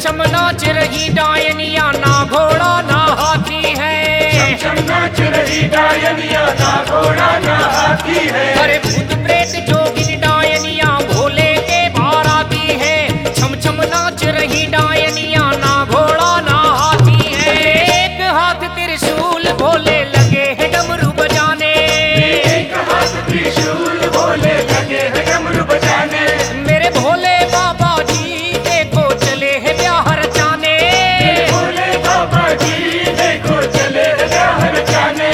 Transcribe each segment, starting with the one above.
छम नाच रही डायनिया, ना घोड़ा ना हाथी है। छम नाच रही डायनिया, ना घोड़ा ना हाथी है। अरे भूत प्रेत जोगिन डायनिया, भोले के बाराती है। छम छम नाच रही डायनिया, ना घोड़ा ना हाथी है। एक हाथ त्रिशूल भोले लगे है डमरू बजाने। एक हाथ त्रिशूल भोले लगे है डमरू बजाने। मेरे भोले बाबा जी देखो चले है ब्याह रचाने। भोले बाबा जी देखो चले है ब्याह रचाने।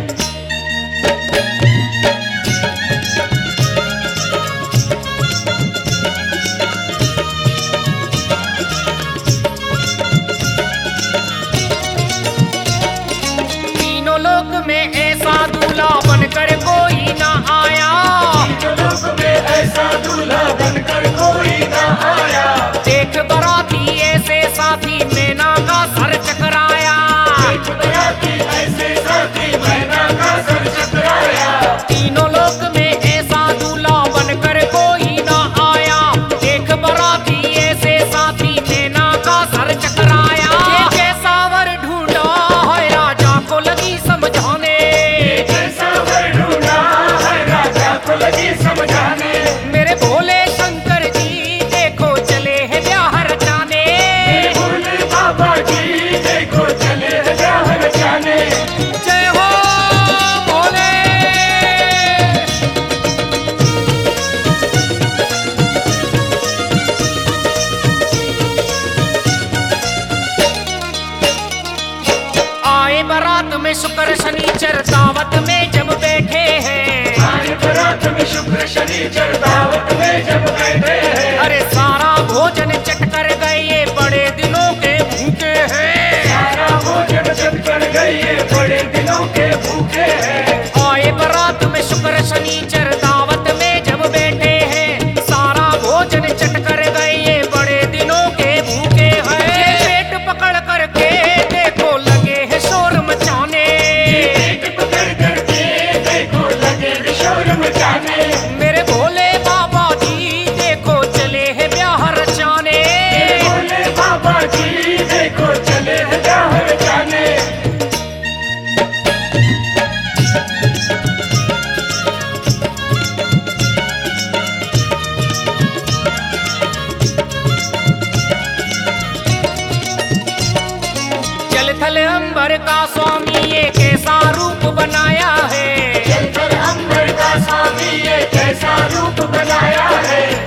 तीनों लोक में ऐसा दूल्हा बनकर कोई ना आया। लोक में ऐसा दूल्हा बनकर कोई ना आया। देख बराती ऐसे साथी मैना का सर चकराया। एक बराती ऐसे साथी मैना का सर चकराया। तीनों लोक में ऐसा दूल्हा बनकर कोई ना आया। देख बराती ऐसे साथी मैना का सर चकराया। ये कैसा वर ढूंढा है राजा को लगी समझाने। कैसा वर ढूंढा है राजा को लगी समझाने। मेरे भोले शंकर जी देखो चले है ब्याह रचाने। भोले बाबा जी देखो चले है ब्याह रचाने। जय हो भोले। आए बारात में शुक्र शनिचर दावत में जब बैठे हैं। आए बारात में शुक्र शनिचर दावत में जब बैठे हैं। अरे सारा भोजन चट कर गए ये बड़े दिनों के भूखे हैं। सारा भोजन चट कर गए ये बड़े दिनों के भूखे हैं। आए बारात में शुक्र शनिचर दावत में जब बैठे हैं। सारा भोजन चट कर गए ये बड़े दिनों के भूखे हैं। ये पेट पकड़ करके देखो लगे है शोर मचाने। पेट पकड़ करके देखो लगे है शोर मचाने। मेरे भोले बाबा जी देखो चले है ब्याह रचाने। भोले बाबा जी देखो चले है ब्याह रचाने। जल थल अंबर का स्वामी ये कैसा रूप बनाया है। जल थल अंबर का स्वामी ये कैसा रूप बनाया है।